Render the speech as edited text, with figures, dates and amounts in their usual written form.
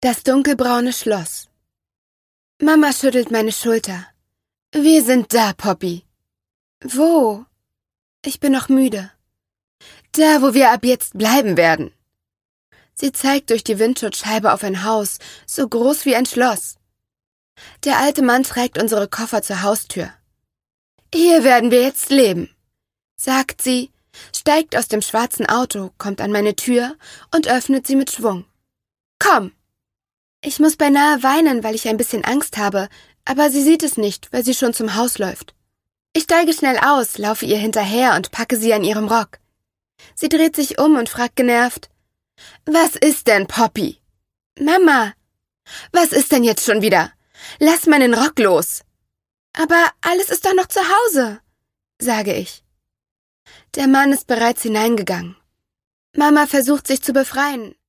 Das dunkelbraune Schloss. Mama schüttelt meine Schulter. Wir sind da, Poppy. Wo? Ich bin noch müde. Da, wo wir ab jetzt bleiben werden. Sie zeigt durch die Windschutzscheibe auf ein Haus, so groß wie ein Schloss. Der alte Mann trägt unsere Koffer zur Haustür. Hier werden wir jetzt leben, sagt sie, steigt aus dem schwarzen Auto, kommt an meine Tür und öffnet sie mit Schwung. Komm! Ich muss beinahe weinen, weil ich ein bisschen Angst habe, aber sie sieht es nicht, weil sie schon zum Haus läuft. Ich steige schnell aus, laufe ihr hinterher und packe sie an ihrem Rock. Sie dreht sich um und fragt genervt, »Was ist denn, Poppy?« »Mama!« »Was ist denn jetzt schon wieder? Lass meinen Rock los!« »Aber alles ist doch noch zu Hause«, sage ich. Der Mann ist bereits hineingegangen. Mama versucht sich zu befreien,